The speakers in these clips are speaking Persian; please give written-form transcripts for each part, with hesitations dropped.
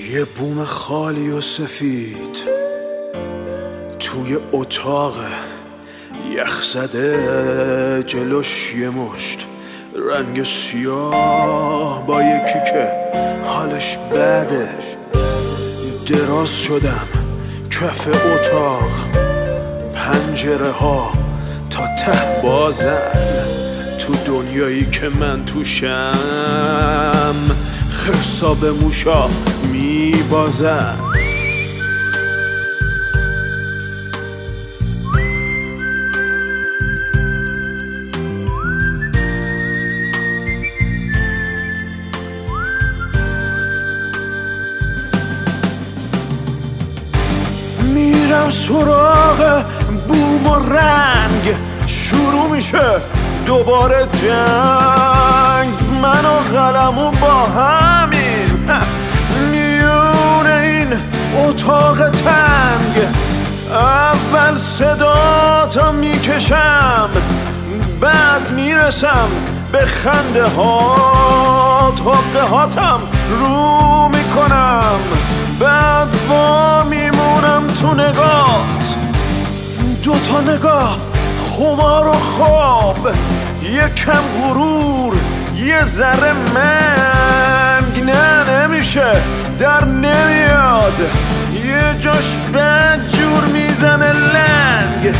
یه بوم خالی و سفید توی اتاق یخ زده، جلوش یه مشت رنگ سیاه با یکی که حالش بده. دراز شدم کف اتاق، پنجره ها تا ته بازن، تو دنیایی که من توشم خرسا به موشا میبازن. میرم سراغ بوم و رنگ، شروع میشه دوباره جنگ. من و قلمو با همین میونه این اتاق تنگ. اول صدا تا میکشم، بعد میرسم به خنده ها، حقه هاتم رو میکنم، بعد با میمونم تو نگات. دوتا نگاه، خمار و خواب، یه کم غرور، یه ذره منگ. نه نمیشه، در نمیاد، یه جاش بد جور میزنه لنگ.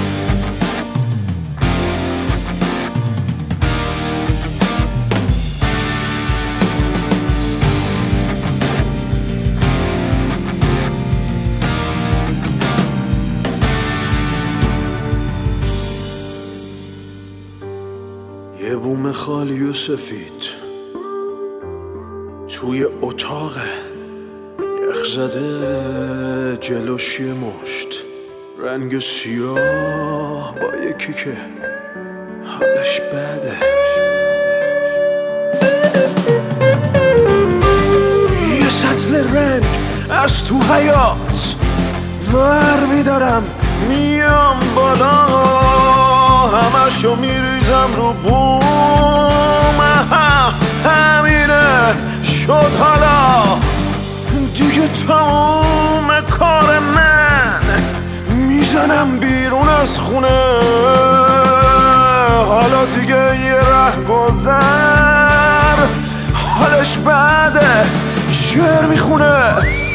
یه بوم خالی و سفید توی اتاق یخ زده، جلوش یه مشت رنگ سیاه با یکی که حالش بده. یه سطل رنگ از تو حیات ور میدارم، میام بالا، همشو میریزم رو بوم. همینه شد حالا دیگه تموم کار من. میزنم بیرون از خونه، حالا دیگه یه ره گذر، حالش بعده شعر میخونه.